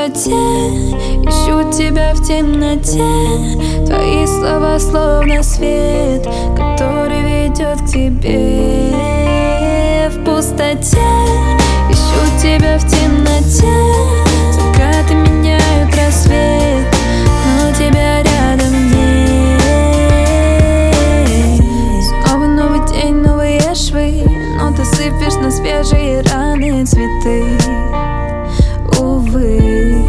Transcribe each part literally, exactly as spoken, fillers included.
пустоте, ищу тебя в темноте. Твои слова словно свет, который ведет к тебе. В пустоте ищу тебя в темноте. Закаты меняют рассвет, но тебя рядом нет. Снова новый день, новые швы, но ты сыпешь на свежие раны цветы. Увы,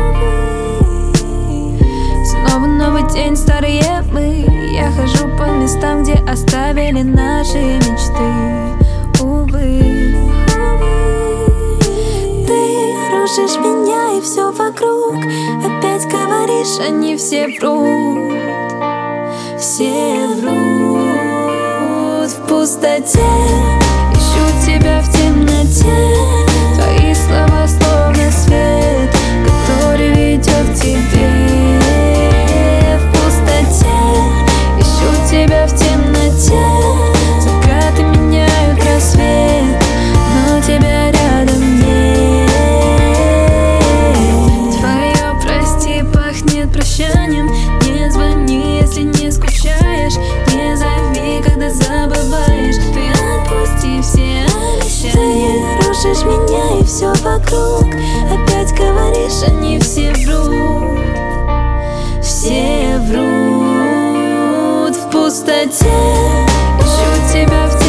снова новый день, старые мы. Я хожу по местам, где оставили наши мечты. Увы, ты рушишь меня и все вокруг. Опять говоришь, они все врут. Все врут. В пустоте ищу тебя в темноте. Твои слова словно свет, который ведет к тебе. В пустоте ищу тебя в темноте. Закаты меняют рассвет, но тебя рядом нет. Твое прости пахнет прощанием. Не звони, если не скучаешь. Не зови, когда забываешь. Ты отпусти все обещания. Ты рушишь меня и все вокруг. Опять говоришь, они все врут. Все врут. В пустоте ищу тебя в темноте.